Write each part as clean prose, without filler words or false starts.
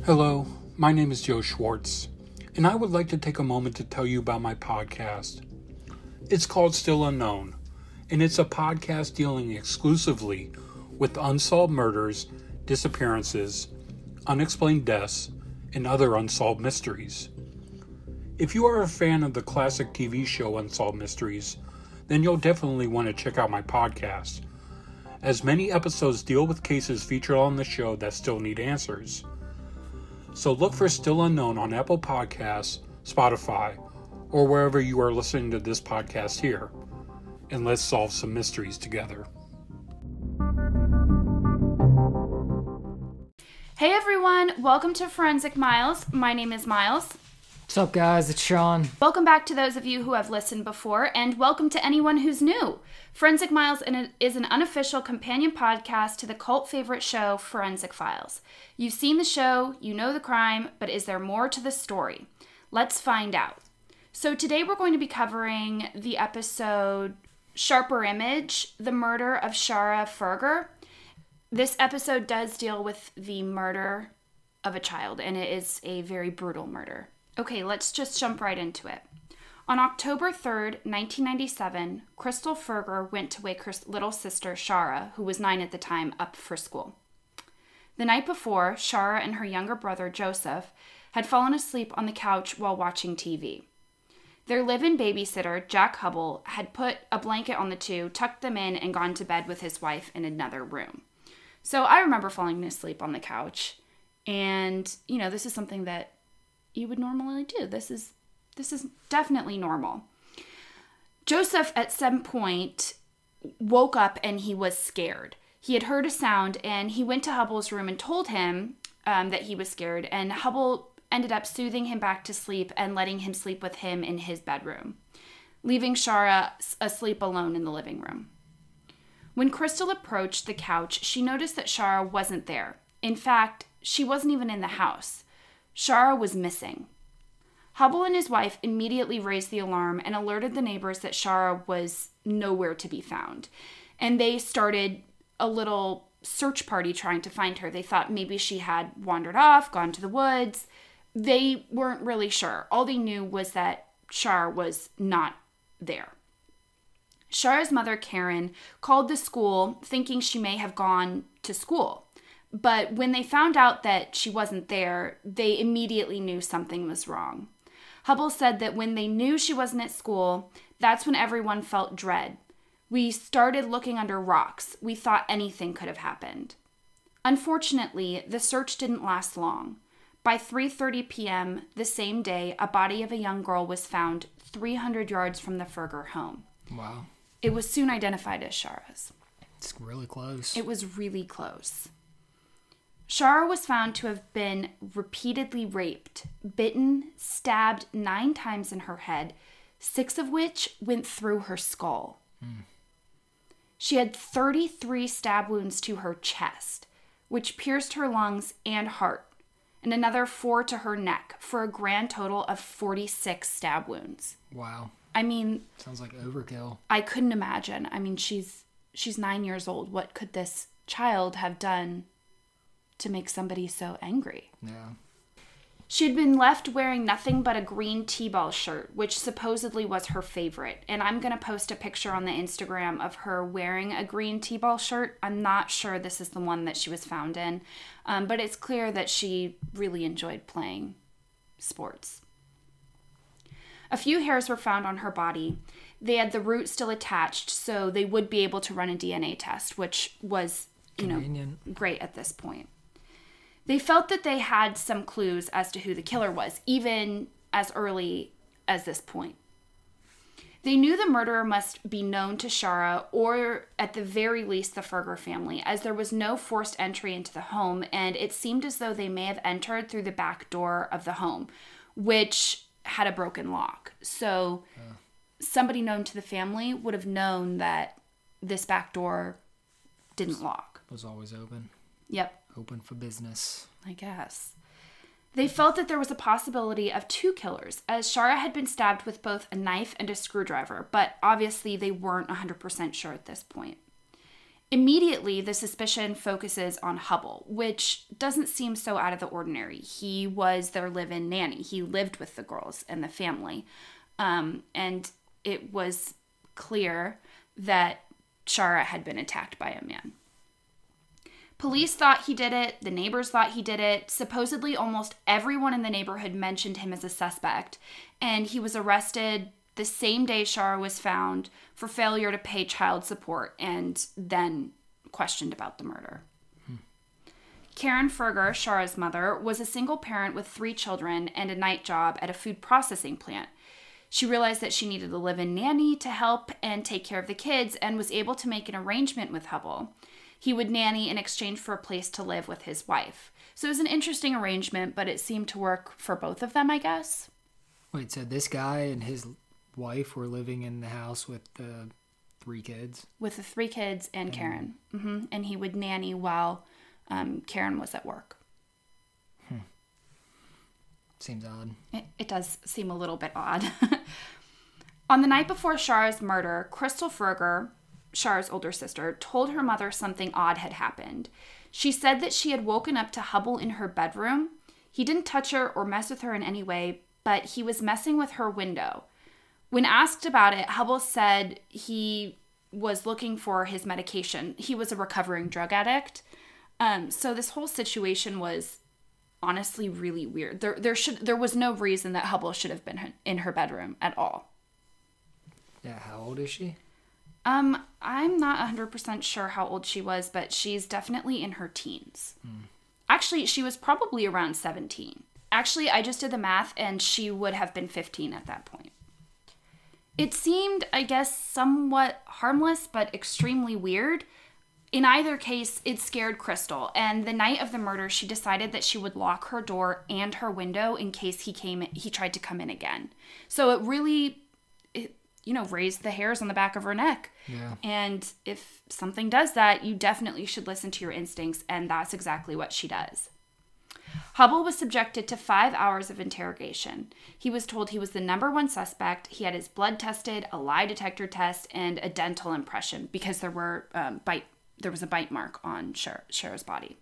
Hello, my name is Joe Schwartz, and I would like to take a moment to tell you about my podcast. It's called Still Unknown, and it's a podcast dealing exclusively with unsolved murders, disappearances, unexplained deaths, and other unsolved mysteries. If you are a fan of the classic TV show Unsolved Mysteries, then you'll definitely want to check out my podcast, as many episodes deal with cases featured on the show that still need answers. So look for Still Unknown on Apple Podcasts, Spotify, or wherever you are listening to this podcast here, and let's solve some mysteries together. Hey everyone, welcome to Forensic Miles. My name is Miles. What's up, guys? It's Sean. Welcome back to those of you who have listened before, and welcome to anyone who's new. Forensic Miles is an unofficial companion podcast to the cult favorite show, Forensic Files. You've seen the show, you know the crime, but is there more to the story? Let's find out. So today we're going to be covering the episode Sharper Image, the murder of Shara Furger. This episode does deal with the murder of a child, and it is a very brutal murder. Okay, let's just jump right into it. On October 3rd, 1997, Crystal Furger went to wake her little sister, Shara, who was 9 at the time, up for school. The night before, Shara and her younger brother, Joseph, had fallen asleep on the couch while watching TV. Their live-in babysitter, Jack Hubble, had put a blanket on the two, tucked them in, and gone to bed with his wife in another room. So I remember falling asleep on the couch, and, this is something that you would normally do. This is definitely normal. Joseph at some point woke up and he was scared. He had heard a sound and he went to Hubble's room and told him that he was scared, and Hubble ended up soothing him back to sleep and letting him sleep with him in his bedroom, leaving Shara asleep alone in the living room. When Crystal approached the couch, she noticed that Shara wasn't there. In fact, she wasn't even in the house. Shara was missing. Hubble and his wife immediately raised the alarm and alerted the neighbors that Shara was nowhere to be found. And they started a little search party trying to find her. They thought maybe she had wandered off, gone to the woods. They weren't really sure. All they knew was that Shara was not there. Shara's mother, Karen, called the school thinking she may have gone to school. But when they found out that she wasn't there, they immediately knew something was wrong. Hubble said that when they knew she wasn't at school, that's when everyone felt dread. We started looking under rocks. We thought anything could have happened. Unfortunately, the search didn't last long. By 3:30 p.m. the same day, a body of a young girl was found 300 yards from the Furger home. Wow. It was soon identified as Shara's. It's really close. It was really close. Shara was found to have been repeatedly raped, bitten, stabbed 9 times in her head, 6 of which went through her skull. She had 33 stab wounds to her chest, which pierced her lungs and heart, and another 4 to her neck, for a grand total of 46 stab wounds. Wow. Sounds like overkill. I couldn't imagine. She's 9 years old. What could this child have done to make somebody so angry? Yeah. She'd been left wearing nothing but a green T-ball shirt, which supposedly was her favorite. And I'm going to post a picture on the Instagram of her wearing a green T-ball shirt. I'm not sure this is the one that she was found in, but it's clear that she really enjoyed playing sports. A few hairs were found on her body. They had the root still attached, so they would be able to run a DNA test, which was, great at this point. They felt that they had some clues as to who the killer was, even as early as this point. They knew the murderer must be known to Shara, or at the very least the Furger family, as there was no forced entry into the home, and it seemed as though they may have entered through the back door of the home, which had a broken lock. So somebody known to the family would have known that this back door didn't lock. Was always open. Yep. Open for business, I guess. They felt that there was a possibility of 2 killers, as Shara had been stabbed with both a knife and a screwdriver, but obviously they weren't 100% sure at this point. Immediately, the suspicion focuses on Hubble, which doesn't seem so out of the ordinary. He was their live-in nanny. He lived with the girls and the family. And it was clear that Shara had been attacked by a man. Police thought he did it. The neighbors thought he did it. Supposedly, almost everyone in the neighborhood mentioned him as a suspect. And he was arrested the same day Shara was found for failure to pay child support and then questioned about the murder. Karen Ferger, Shara's mother, was a single parent with 3 children and a night job at a food processing plant. She realized that she needed a live-in nanny to help and take care of the kids and was able to make an arrangement with Hubble. He would nanny in exchange for a place to live with his wife. So it was an interesting arrangement, but it seemed to work for both of them, I guess. Wait, so this guy and his wife were living in the house with the 3 kids? With the 3 kids and Karen. And he would nanny while Karen was at work. Seems odd. It does seem a little bit odd. On the night before Shara's murder, Crystal Ferger, Shara's older sister, told her mother something odd had happened. She said that she had woken up to Hubble in her bedroom. He didn't touch her or mess with her in any way, but he was messing with her window. When asked about it, Hubble said he was looking for his medication. He was a recovering drug addict. So this whole situation was honestly really weird. There was no reason that Hubble should have been in her bedroom at all. Yeah, how old is she? I'm not 100% sure how old she was, but she's definitely in her teens. Actually, she was probably around 17. Actually, I just did the math, and she would have been 15 at that point. It seemed, I guess, somewhat harmless, but extremely weird. In either case, it scared Crystal, and the night of the murder, she decided that she would lock her door and her window in case he tried to come in again. So it really, raised the hairs on the back of her neck. Yeah. And if something does that, you definitely should listen to your instincts, and that's exactly what she does. Hubble was subjected to 5 hours of interrogation. He was told he was the number 1 suspect. He had his blood tested, a lie detector test, and a dental impression because there was a bite mark on Shara's body.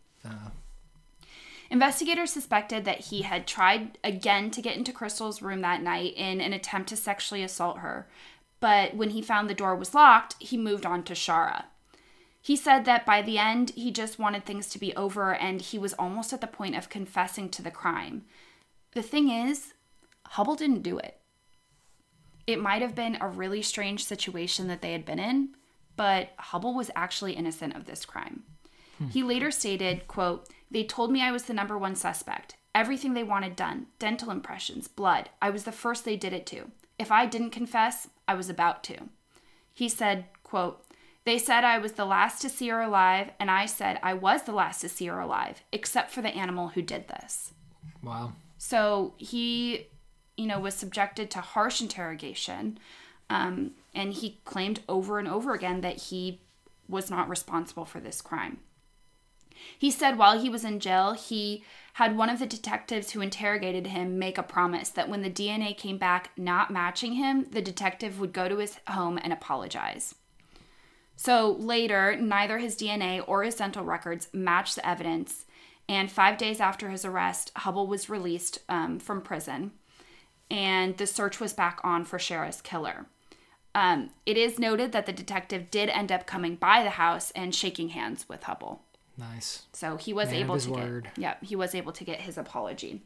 Investigators suspected that he had tried again to get into Crystal's room that night in an attempt to sexually assault her. But when he found the door was locked, he moved on to Shara. He said that by the end, he just wanted things to be over and he was almost at the point of confessing to the crime. The thing is, Hubble didn't do it. It might have been a really strange situation that they had been in, but Hubble was actually innocent of this crime. He later stated, quote, "They told me I was the number 1 suspect. Everything they wanted done. Dental impressions, blood. I was the first they did it to. If I didn't confess, I was about to." He said, quote, "They said I was the last to see her alive, and I said I was the last to see her alive, except for the animal who did this." Wow. So he, was subjected to harsh interrogation, and he claimed over and over again that he was not responsible for this crime. He said while he was in jail, he had one of the detectives who interrogated him make a promise that when the DNA came back not matching him, the detective would go to his home and apologize. So later, neither his DNA or his dental records matched the evidence, and 5 days after his arrest, Hubble was released from prison, and the search was back on for Shara's killer. It is noted that the detective did end up coming by the house and shaking hands with Hubble. Nice. So he was able to get his apology.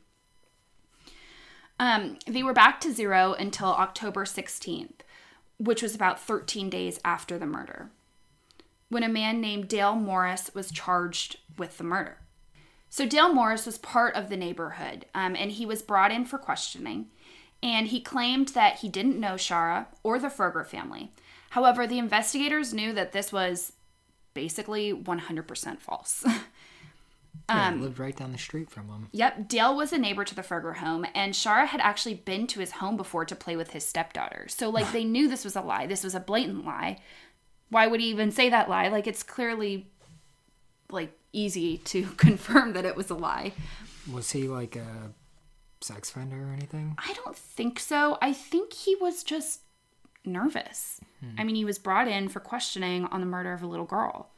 They were back to zero until October 16th, which was about 13 days after the murder, when a man named Dale Morris was charged with the murder. So Dale Morris was part of the neighborhood, and he was brought in for questioning, and he claimed that he didn't know Shara or the Ferger family. However, the investigators knew that this was basically 100% false. Yeah, he lived right down the street from him. Yep, Dale was a neighbor to the Ferger home, and Shara had actually been to his home before to play with his stepdaughter. So, they knew this was a lie. This was a blatant lie. Why would he even say that lie? It's clearly, easy to confirm that it was a lie. Was he, a sex offender or anything? I don't think so. I think he was just nervous. I mean, he was brought in for questioning on the murder of a little girl.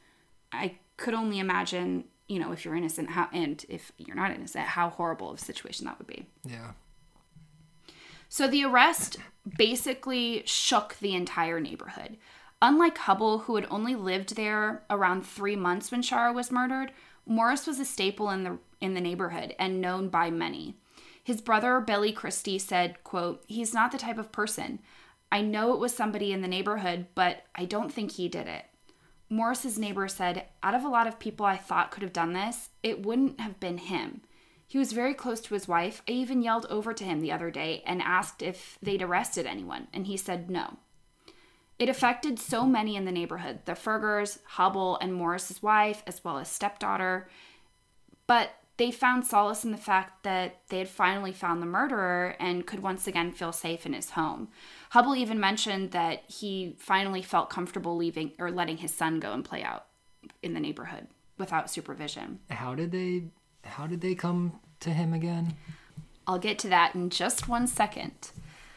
I could only imagine, if you're innocent, and if you're not innocent, how horrible of a situation that would be. Yeah. So the arrest basically shook the entire neighborhood. Unlike Hubble, who had only lived there around 3 months when Shara was murdered, Morris was a staple in the neighborhood and known by many. His brother, Billy Christie, said, quote, "He's not the type of person. I know it was somebody in the neighborhood, but I don't think he did it." Morris's neighbor said, "Out of a lot of people I thought could have done this, it wouldn't have been him. He was very close to his wife. I even yelled over to him the other day and asked if they'd arrested anyone, and he said no." It affected so many in the neighborhood, the Fergers, Hubble, and Morris's wife, as well as stepdaughter. But they found solace in the fact that they had finally found the murderer and could once again feel safe in his home. Hubble even mentioned that he finally felt comfortable leaving or letting his son go and play out in the neighborhood without supervision. How did they come to him again? I'll get to that in just 1 second.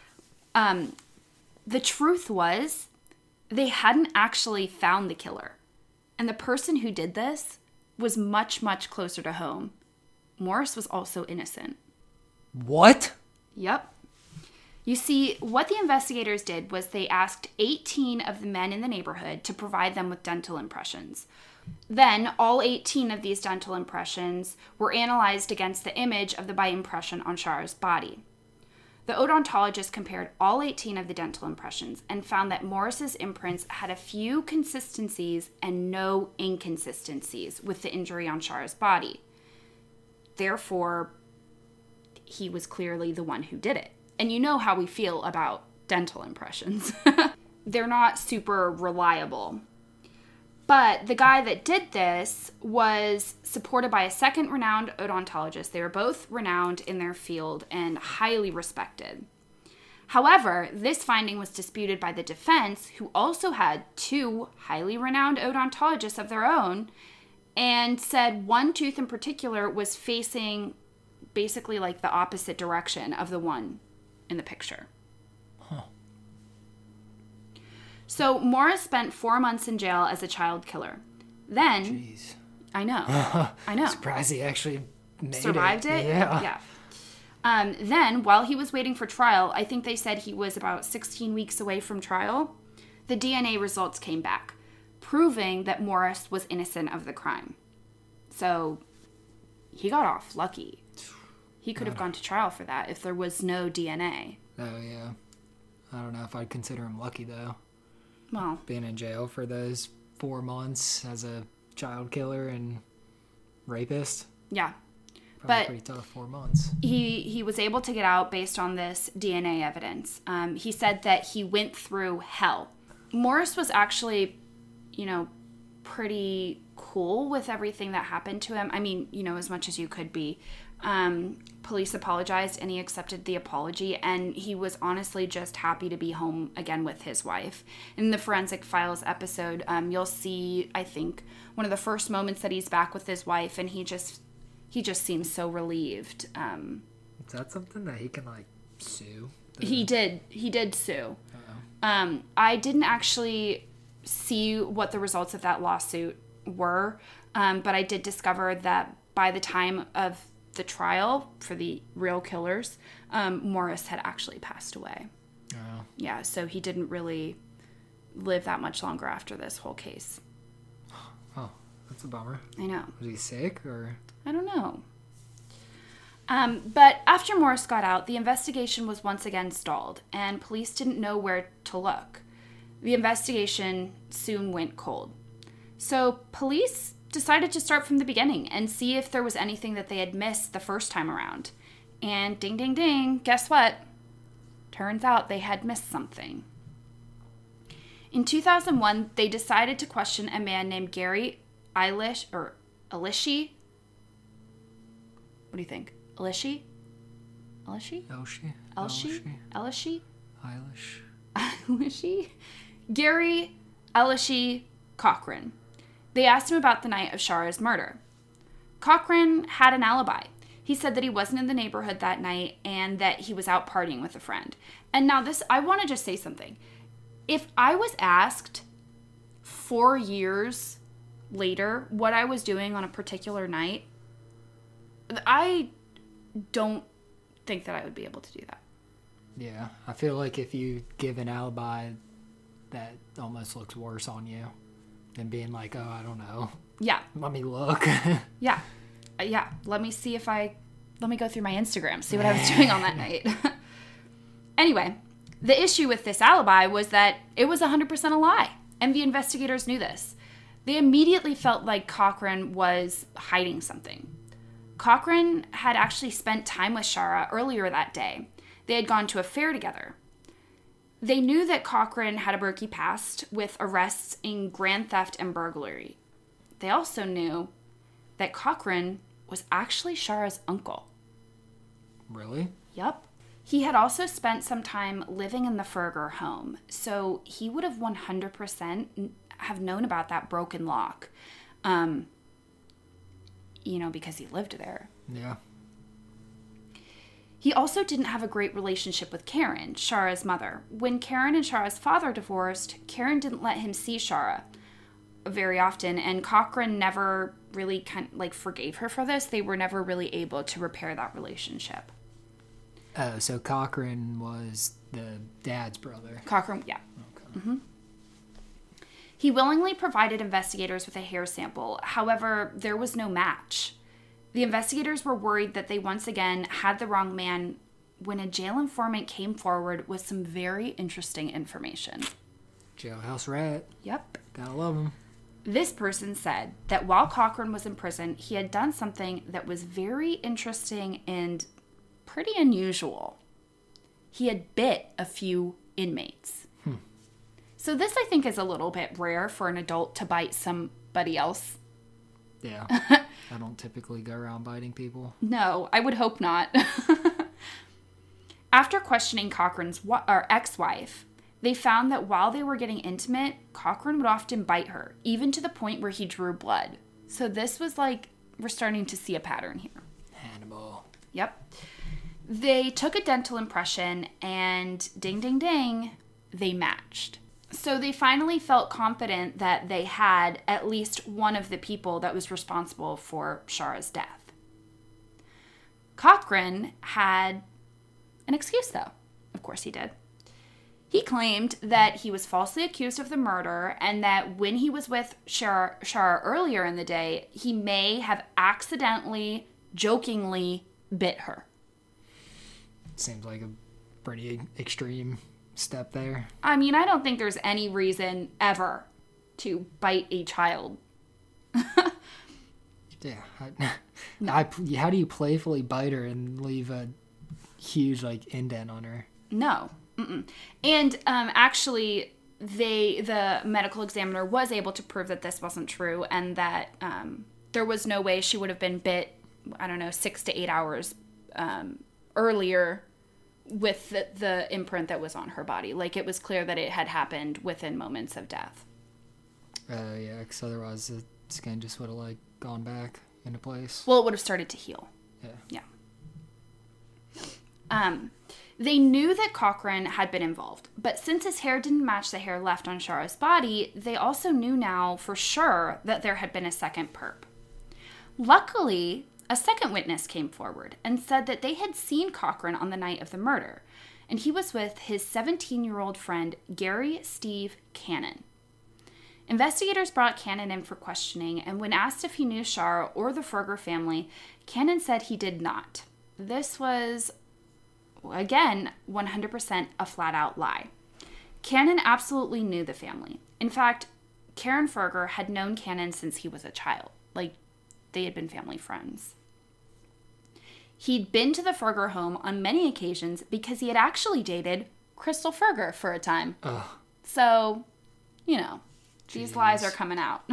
The truth was, they hadn't actually found the killer. And the person who did this was much, much closer to home. Morris was also innocent. What? Yep. You see, what the investigators did was they asked 18 of the men in the neighborhood to provide them with dental impressions. Then, all 18 of these dental impressions were analyzed against the image of the bite impression on Shara's body. The odontologist compared all 18 of the dental impressions and found that Morris's imprints had a few consistencies and no inconsistencies with the injury on Shara's body. Therefore, he was clearly the one who did it. And you know how we feel about dental impressions. They're not super reliable. But the guy that did this was supported by a second renowned odontologist. They were both renowned in their field and highly respected. However, this finding was disputed by the defense, who also had 2 highly renowned odontologists of their own, and said one tooth in particular was facing basically like the opposite direction of the one in the picture. So Morris spent 4 months in jail as a child killer. Then, Jeez. I know. Surprised he actually Survived it? Yeah. Then, while he was waiting for trial, I think they said he was about 16 weeks away from trial, the DNA results came back, proving that Morris was innocent of the crime. So, he got off lucky. He could have gone to trial for that if there was no DNA. Oh, yeah. I don't know if I'd consider him lucky, though. Well, Being in jail for those 4 months as a child killer and rapist. yeah. Probably But pretty tough 4 months. he was able to get out based on this DNA evidence. He said that he went through hell. Morris was actually, pretty cool with everything that happened to him. I mean, as much as you could be. Police apologized and he accepted the apology, and he was honestly just happy to be home again with his wife. In the Forensic Files episode, you'll see, I think, one of the first moments that he's back with his wife, and he just seems so relieved. Is that something that he can, sue? He did sue. I didn't actually see what the results of that lawsuit were, but I did discover that by the time of the trial for the real killers, Morris had actually passed away. Oh. Yeah, so he didn't really live that much longer after this whole case. Oh, that's a bummer. I know. Was he sick, or? I don't know. But after Morris got out, the investigation was once again stalled, and police didn't know where to look. The investigation soon went cold. So police decided to start from the beginning and see if there was anything that they had missed the first time around. And ding, ding, ding, guess what? Turns out they had missed something. In 2001, they decided to question a man named Gary Eilish, or Elishi. What do you think? Elishi? Elishi? Elshi? Elishi? Eilish? Elishi? Gary Elishi Cochran. They asked him about the night of Shara's murder. Cochran had an alibi. He said that he wasn't in the neighborhood that night and that he was out partying with a friend. And now I want to just say something. If I was asked 4 years later what I was doing on a particular night, I don't think that I would be able to do that. Yeah, I feel like if you give an alibi, that almost looks worse on you than being like, oh, I don't know. Yeah. Let me look. Yeah. Yeah. Let me go through my Instagram, see what I was doing on that night. Anyway, the issue with this alibi was that it was 100% a lie, and the investigators knew this. They immediately felt like Cochran was hiding something. Cochran had actually spent time with Shara earlier that day. They had gone to a fair together. They knew that Cochran had a murky past with arrests in grand theft and burglary. They also knew that Cochran was actually Shara's uncle. Really? Yep. He had also spent some time living in the Ferger home, so he would have 100% have known about that broken lock. Because he lived there. Yeah. He also didn't have a great relationship with Karen, Shara's mother. When Karen and Shara's father divorced, Karen didn't let him see Shara very often, and Cochran never really forgave her for this. They were never really able to repair that relationship. Oh, so Cochran was the dad's brother. Cochran, yeah. Okay. Mm-hmm. He willingly provided investigators with a hair sample. However, there was no match. The investigators were worried that they once again had the wrong man when a jail informant came forward with some very interesting information. Jailhouse rat. Yep. Gotta love him. This person said that while Cochran was in prison, he had done something that was very interesting and pretty unusual. He had bit a few inmates. So this, I think, is a little bit rare for an adult to bite somebody else. Yeah. I don't typically go around biting people. No, I would hope not. After questioning Cochran's ex-wife, they found that while they were getting intimate, Cochran would often bite her, even to the point where he drew blood. So this was like, we're starting to see a pattern here. Hannibal. Yep. They took a dental impression, and ding, ding, ding, they matched. So they finally felt confident that they had at least one of the people that was responsible for Shara's death. Cochran had an excuse, though. Of course he did. He claimed that he was falsely accused of the murder and that when he was with Shara earlier in the day, he may have accidentally, jokingly bit her. Seems like a pretty extreme step there. I mean, I don't think there's any reason ever to bite a child. Yeah. How do you playfully bite her and leave a huge indent on her? No. Mm-mm. And actually, the medical examiner was able to prove that this wasn't true and that there was no way she would have been bit, 6 to 8 hours earlier with the imprint that was on her body. It was clear that it had happened within moments of death. Yeah, because otherwise the skin just would have gone back into place. Well, it would have started to heal. Yeah. They knew that Cochran had been involved, but since his hair didn't match the hair left on Shara's body, they also knew now for sure that there had been a second perp. Luckily, a second witness came forward and said that they had seen Cochran on the night of the murder, and he was with his 17-year-old friend, Gary Steve Cannon. Investigators brought Cannon in for questioning, and when asked if he knew Shara or the Ferger family, Cannon said he did not. This was, again, 100% a flat-out lie. Cannon absolutely knew the family. In fact, Karen Ferger had known Cannon since he was a child. They had been family friends. He'd been to the Ferger home on many occasions because he had actually dated Crystal Ferger for a time. Ugh. So, these lies are coming out.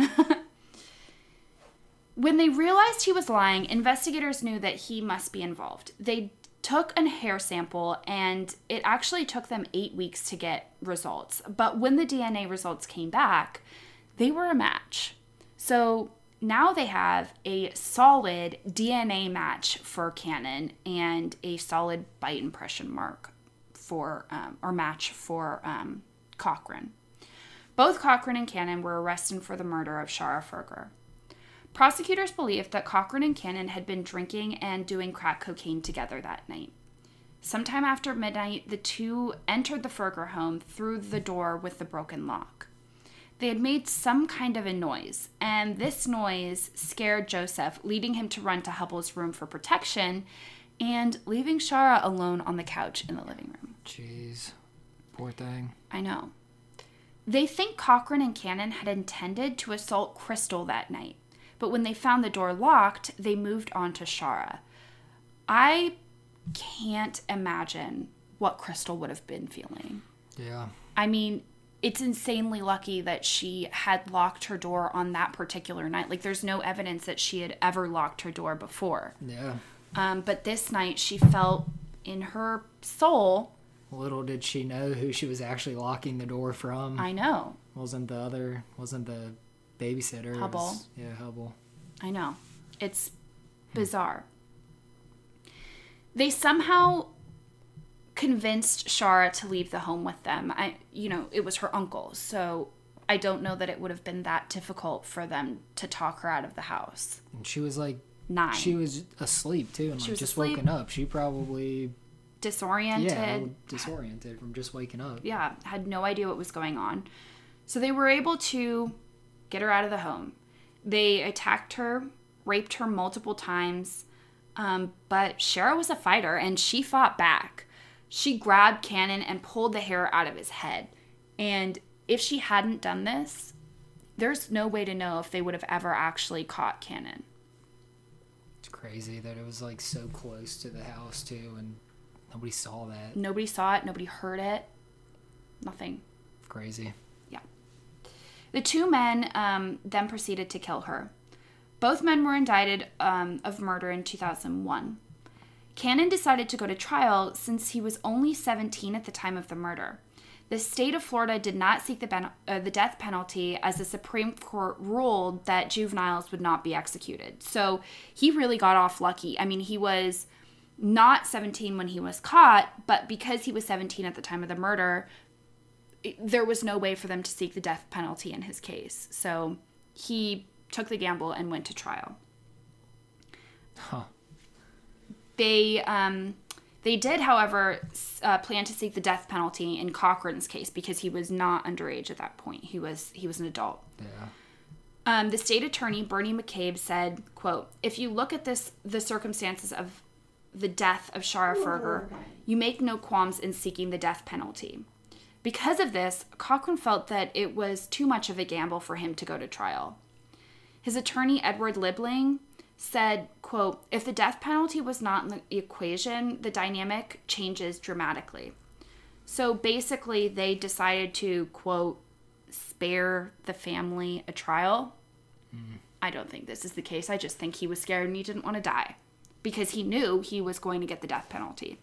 When they realized he was lying, investigators knew that he must be involved. They took a hair sample, and it actually took them 8 weeks to get results. But when the DNA results came back, they were a match. So now they have a solid DNA match for Cannon and a solid bite impression mark for, or match for Cochran. Both Cochran and Cannon were arrested for the murder of Shara Ferger. Prosecutors believed that Cochran and Cannon had been drinking and doing crack cocaine together that night. Sometime after midnight, the two entered the Ferger home through the door with the broken lock. They had made some kind of a noise, and this noise scared Joseph, leading him to run to Hubbell's room for protection and leaving Shara alone on the couch in the living room. Jeez. Poor thing. I know. They think Cochran and Cannon had intended to assault Crystal that night, but when they found the door locked, they moved on to Shara. I can't imagine what Crystal would have been feeling. Yeah. I mean, it's insanely lucky that she had locked her door on that particular night. Like, there's no evidence that she had ever locked her door before. Yeah. But this night, she felt in her soul... Little did she know who she was actually locking the door from. I know. Wasn't the babysitter. Hubbell. Hubbell. I know. It's bizarre. They somehow convinced Shara to leave the home with them. It was her uncle, so I don't know that it would have been that difficult for them to talk her out of the house. And she was like 9. She was asleep too, and She like was just asleep. woken up. She probably Disoriented. disoriented from just waking up. Yeah, had no idea what was going on. So they were able to get her out of the home. They attacked her, raped her multiple times, but Shara was a fighter, and she fought back. She grabbed Cannon and pulled the hair out of his head. And if she hadn't done this, there's no way to know if they would have ever actually caught Cannon. It's crazy that it was like so close to the house too, and nobody saw that. Nobody saw it. Nobody heard it. Nothing. Crazy. Yeah. The two men then proceeded to kill her. Both men were indicted of murder in 2001. Cannon decided to go to trial since he was only 17 at the time of the murder. The state of Florida did not seek the death penalty, as the Supreme Court ruled that juveniles would not be executed. So he really got off lucky. I mean, he was not 17 when he was caught, but because he was 17 at the time of the murder, there was no way for them to seek the death penalty in his case. So he took the gamble and went to trial. Huh. They did, however, plan to seek the death penalty in Cochran's case because he was not underage at that point. He was an adult. Yeah. The state attorney, Bernie McCabe, said, quote, "If you look at the circumstances of the death of Shara Ferger, you make no qualms in seeking the death penalty." Because of this, Cochran felt that it was too much of a gamble for him to go to trial. His attorney, Edward Libling, said, quote, "If the death penalty was not in the equation, the dynamic changes dramatically." So basically, they decided to, quote, spare the family a trial. I don't think this is the case. I just think he was scared and he didn't want to die because he knew he was going to get the death penalty.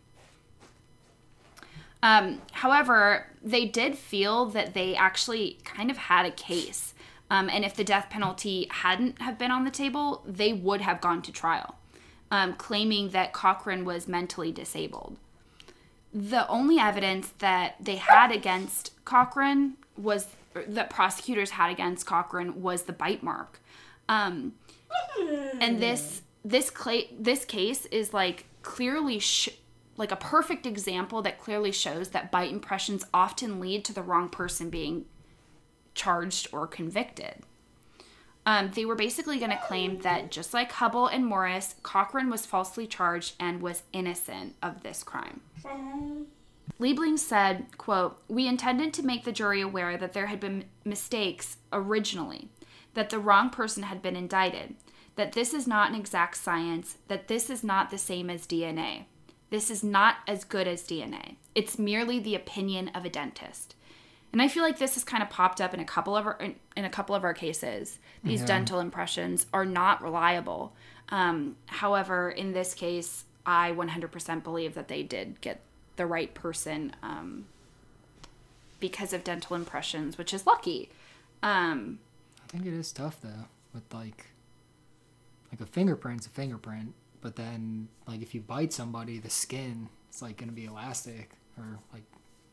However, they did feel that they actually kind of had a case. And if the death penalty hadn't have been on the table, they would have gone to trial, claiming that Cochran was mentally disabled. The only evidence that they had against Cochran that prosecutors had against Cochran was the bite mark. And this case is like clearly like a perfect example that clearly shows that bite impressions often lead to the wrong person being charged or convicted. They were basically going to claim that just like Hubbell and Morris, Cochran was falsely charged and was innocent of this crime. Liebling said, quote, "We intended to make the jury aware that there had been mistakes originally, that the wrong person had been indicted, that this is not an exact science, that this is not the same as DNA. This is not as good as DNA. It's merely the opinion of a dentist." And I feel like this has kind of popped up in a couple of our cases. These dental impressions are not reliable. However, in this case, I 100% believe that they did get the right person because of dental impressions, which is lucky. I think it is tough though, with like a fingerprint's a fingerprint, but then like if you bite somebody, the skin is like going to be elastic or like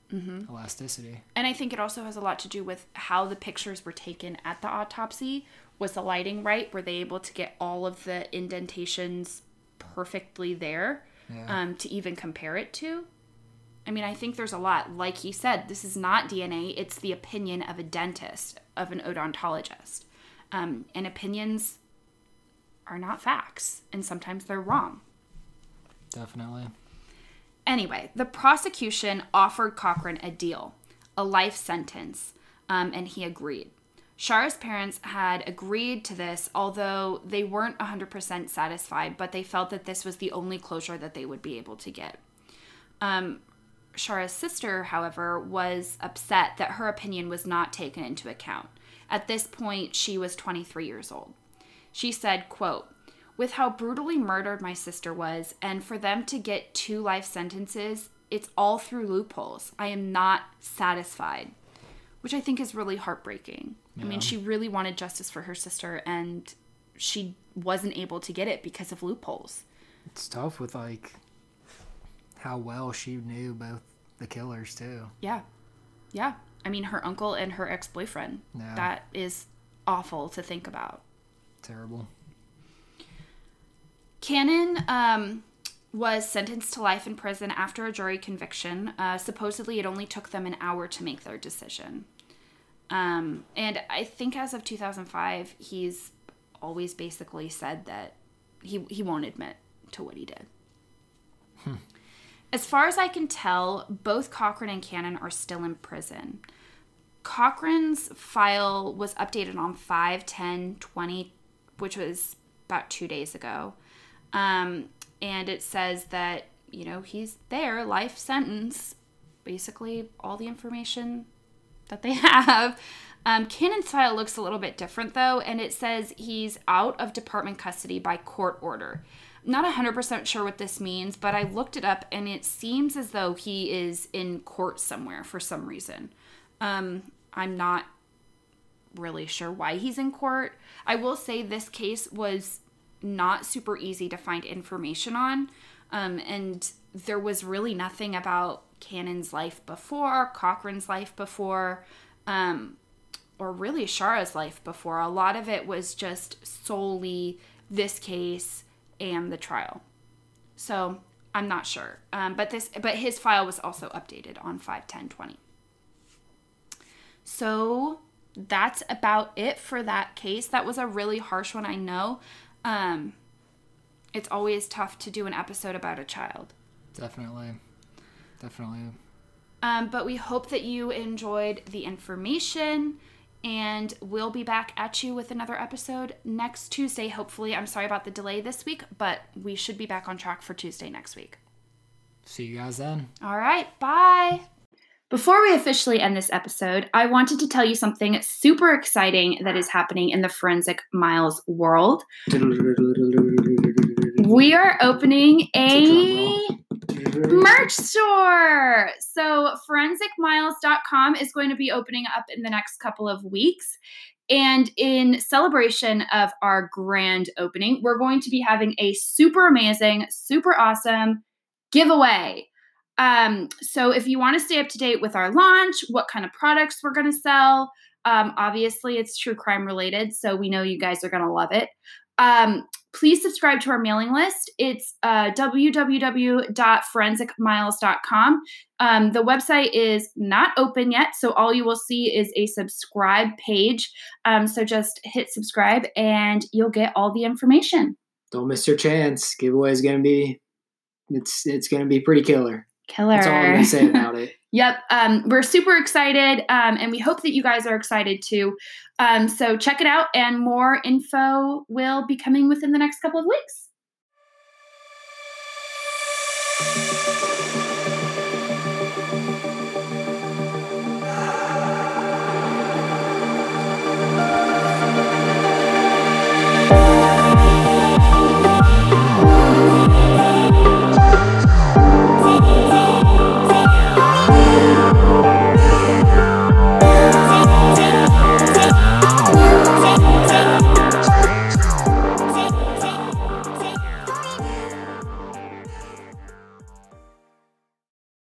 elasticity. And I think it also has a lot to do with how the pictures were taken at the autopsy. Was the lighting right? Were they able to get all of the indentations perfectly there to even compare it to? I mean, I think there's a lot. Like he said, this is not DNA. It's the opinion of a dentist, of an odontologist. And opinions are not facts. And sometimes they're wrong. Definitely. Anyway, the prosecution offered Cochran a deal, a life sentence, and he agreed. Shara's parents had agreed to this, although they weren't 100% satisfied, but they felt that this was the only closure that they would be able to get. Shara's sister, however, was upset that her opinion was not taken into account. At this point, she was 23 years old. She said, quote, "With how brutally murdered my sister was, and for them to get 2 life sentences, it's all through loopholes. I am not satisfied," which I think is really heartbreaking. Yeah. I mean, she really wanted justice for her sister, and she wasn't able to get it because of loopholes. It's tough with, like, how well she knew both the killers, too. Yeah. Yeah. I mean, her uncle and her ex-boyfriend. Yeah. That is awful to think about. Terrible. Cannon was sentenced to life in prison after a jury conviction. Supposedly, it only took them an hour to make their decision. And I think as of 2005, he's always basically said that he won't admit to what he did. As far as I can tell, both Cochran and Cannon are still in prison. Cochran's file was updated on 5/10/20, which was about 2 days ago. And it says that, you know, he's there, life sentence, basically all the information that they have. Cannon's file looks a little bit different, though, and it says he's out of department custody by court order. I'm not 100% sure what this means, but I looked it up, and it seems as though he is in court somewhere for some reason. I'm not really sure why he's in court. I will say this case was not super easy to find information on, and there was really nothing about Cannon's life before, Cochran's life before, or really Shara's life before. A lot of it was just solely this case and the trial. So I'm not sure. But his file was also updated on 5/10/20. So that's about it for that case. That was a really harsh one, I know. It's always tough to do an episode about a child. Definitely. But we hope that you enjoyed the information, and we'll be back at you with another episode next Tuesday, hopefully. I'm sorry about the delay this week, but we should be back on track for Tuesday next week. See you guys then. All right, bye. Before we officially end this episode, I wanted to tell you something super exciting that is happening in the Forensic Miles world. We are opening a merch store. So forensicmiles.com is going to be opening up in the next couple of weeks. And in celebration of our grand opening, we're going to be having a super amazing, super awesome giveaway. So if you want to stay up to date with our launch, what kind of products we're going to sell, obviously it's true crime related, so we know you guys are going to love it. Please subscribe to our mailing list. It's www.forensicmiles.com. The website is not open yet, so all you will see is a subscribe page. So just hit subscribe and you'll get all the information. Don't miss your chance. Giveaway is going to be, it's going to be pretty killer. That's all I'm going to say about it. Yep. We're super excited, and we hope that you guys are excited too. So check it out, and more info will be coming within the next couple of weeks.